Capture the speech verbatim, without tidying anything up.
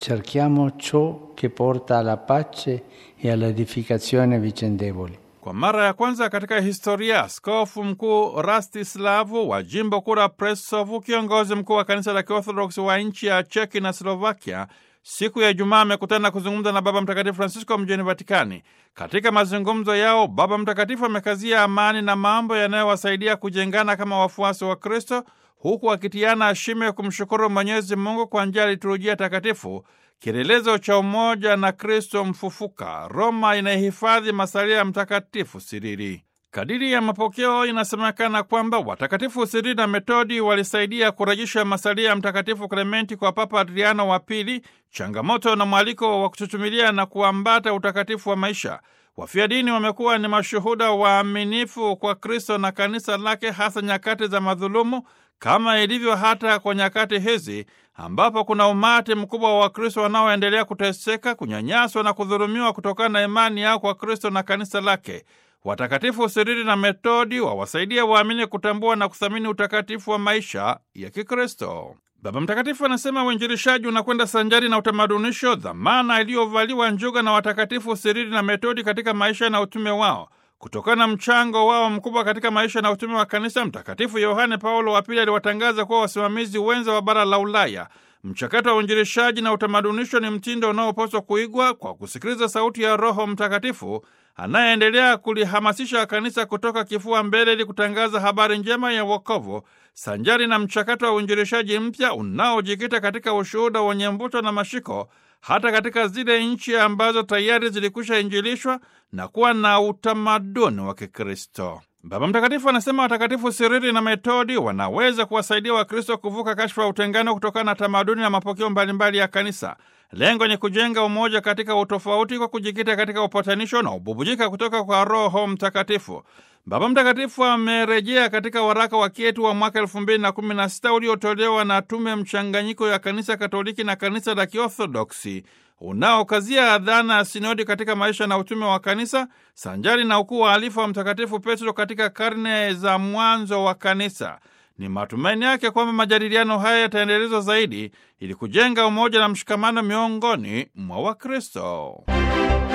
Cerchiamo ciò che porta alla pace e all'edificazione vicendevoli. Kwa mara ya kwanza katika historia, askofu mkuu Rastislavu wa jimbo kuu la Prešov, kiongozi mkuu wa kanisa la Kiorthodoksi wa nchi ya Cheki na Slovakia, siku ya Ijumaa amekutana kuzungumza na Baba Mtakatifu Francisco mjini Vatikani. Katika mazungumzo yao, Baba Mtakatifu amekazia amani na mambo yanayowasaidia kujengana kama wafuasi wa Kristo, huku akitiana ashime ya kumshukuru Mwenyezi Mungu kwa njia ya liturujia takatifu, kielelezo cha umoja na Kristo mfufuka. Roma inahifadhi masalia ya Mtakatifu Sirili. Kadiri ya mapokeo, inasemekana kwamba watakatifu Sirili na Metodi walisaidia kurejesha masalia ya Mtakatifu Klementi kwa Papa Adriano wa Pili, changamoto na mwaliko wa kututumilia na kuambata utakatifu wa maisha. Wafia dini wamekuwa ni mashuhuda waaminifu kwa Kristo na kanisa lake, hasa nyakati za madhulumu, kama ilivyo hata kwa nyakati hizi ambapo kuna umati mkubwa wa Wakristo wanaoendelea kuteseka, kunyanyaswa na kudhulumiwa kutokana na imani yao kwa Kristo na kanisa lake. Watakatifu Sirili na Metodi wawasaidia waamini kutambua na kuthamini utakatifu wa maisha ya Kikristo. Baba Mtakatifu anasema uinjilishaji unakwenda sanjari na utamadunisho, dhamana iliyovaliwa njuga na watakatifu Sirili na Metodi katika maisha na utume wao. Kutokana na mchango wao mkubwa katika maisha na utume wa kanisa, Mtakatifu Yohane Paulo wa Pili aliwatangaza kuwa wasimamizi wenza wa bara la Ulaya. Mchakato wa uinjilishaji na utamadunisho ni mtindo unaopaswa kuigwa kwa kusikiliza sauti ya Roho Mtakatifu anayeendelea kulihamasisha kanisa kutoka kifua mbele ili kutangaza habari njema ya wokovu, sanjari na mchakato wa uinjilishaji mpya unaojikita katika ushuhuda wenye mvuto na mashiko, hata katika zile nchi ambazo tayari zilikwisha injilishwa na kuwa na utamaduni wa Kikristo. Baba Mtakatifu anasema watakatifu Sirili na Metodi wanaweza kuwasaidia Wakristo kuvuka kashfa ya utengano kutokana na tamaduni na mapokeo mbalimbali ya kanisa. Lengo ni kujenga umoja katika utofauti kwa kujikita katika upatanisho na ububujika kutoka kwa Roho Mtakatifu. Baba Mtakatifu amerejea katika waraka wa kietu wa mwaka elfu mbili na kumi na sita uliotolewa na Tume Mchanganyiko ya Kanisa Katoliki na Kanisa la Kiorthodoksi, unaokazia dhana ya sinodi katika maisha na utume wa kanisa, sanjari na ukuu wa alifa wa Mtakatifu Petro katika karne za mwanzo wa kanisa. Ni matumaini yake kwamba majadiliano haya yataendelezwa zaidi ili kujenga umoja na mshikamano miongoni mwa Wakristo.